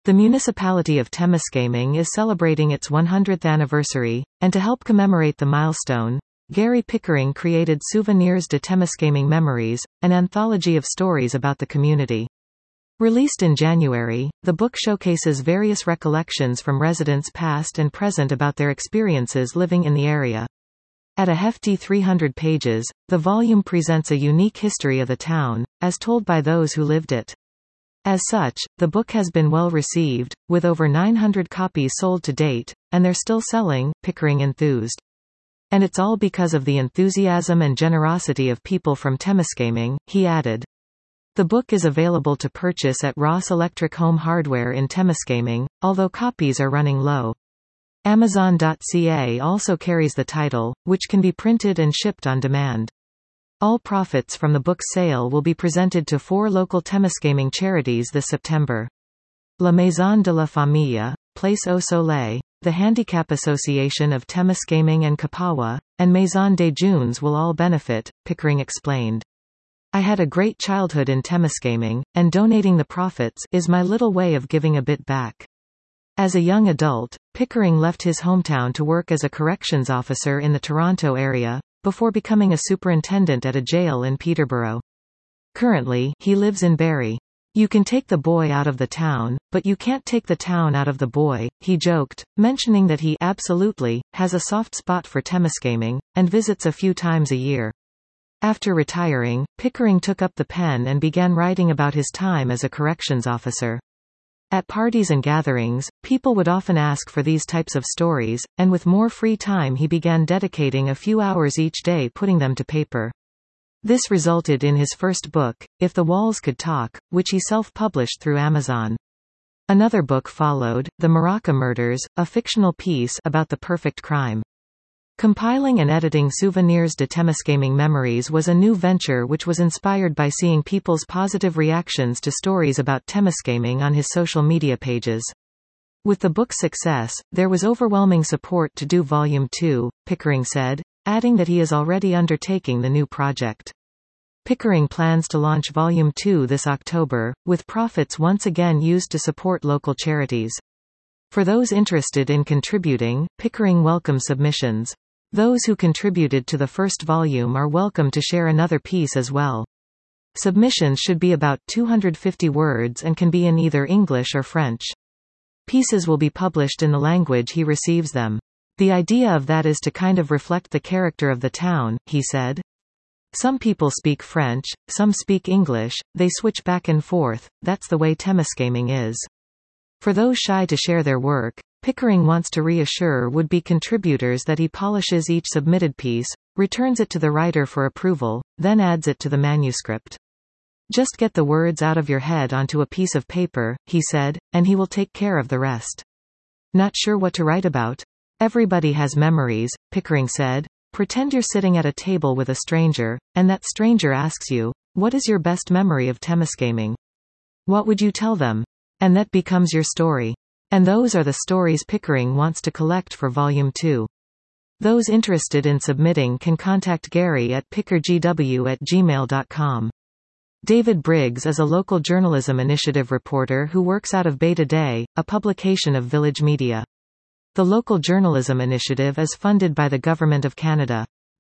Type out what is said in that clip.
The municipality of Temiskaming is celebrating its 100th anniversary, and to help commemorate the milestone, Gary Pickering created Souvenirs de Temiskaming Memories, an anthology of stories about the community. Released in January, the book showcases various recollections from residents past and present about their experiences living in the area. At a hefty 300 pages, the volume presents a unique history of the town, as told by those who lived it. As such, the book has been well received, with over 900 copies sold to date, and they're still selling, Pickering enthused. And it's all because of the enthusiasm and generosity of people from Temiskaming, he added. The book is available to purchase at Ross Electric Home Hardware in Temiskaming, although copies are running low. Amazon.ca also carries the title, which can be printed and shipped on demand. All profits from the book's sale will be presented to 4 local Temiskaming charities this September. La Maison de la Famille, Place au Soleil, the Handicap Association of Temiskaming and Kapawa, and Maison des Jeunes will all benefit, Pickering explained. I had a great childhood in Temiskaming, and donating the profits is my little way of giving a bit back. As a young adult, Pickering left his hometown to work as a corrections officer in the Toronto area, before becoming a superintendent at a jail in Peterborough. Currently, he lives in Barrie. You can take the boy out of the town, but you can't take the town out of the boy, he joked, mentioning that he absolutely has a soft spot for Temiskaming, and visits a few times a year. After retiring, Pickering took up the pen and began writing about his time as a corrections officer. At parties and gatherings, people would often ask for these types of stories, and with more free time he began dedicating a few hours each day putting them to paper. This resulted in his first book, If the Walls Could Talk, which he self-published through Amazon. Another book followed, The Maraca Murders, a fictional piece about the perfect crime. Compiling and editing Souvenirs de Temiskaming Memories was a new venture which was inspired by seeing people's positive reactions to stories about Temiskaming on his social media pages. With the book's success, there was overwhelming support to do Volume 2, Pickering said, adding that he is already undertaking the new project. Pickering plans to launch Volume 2 this October, with profits once again used to support local charities. For those interested in contributing, Pickering welcomes submissions. Those who contributed to the first volume are welcome to share another piece as well. Submissions should be about 250 words and can be in either English or French. Pieces will be published in the language he receives them. The idea of that is to kind of reflect the character of the town, he said. Some people speak French, some speak English, they switch back and forth, that's the way Temiskaming is. For those shy to share their work, Pickering wants to reassure would-be contributors that he polishes each submitted piece, returns it to the writer for approval, then adds it to the manuscript. Just get the words out of your head onto a piece of paper, he said, and he will take care of the rest. Not sure what to write about? Everybody has memories, Pickering said. Pretend you're sitting at a table with a stranger, and that stranger asks you, what is your best memory of Temiskaming? What would you tell them? And that becomes your story. And those are the stories Pickering wants to collect for Volume 2. Those interested in submitting can contact Gary at pickergw@gmail.com. David Briggs is a local journalism initiative reporter who works out of Beta Day, a publication of Village Media. The local journalism initiative is funded by the Government of Canada.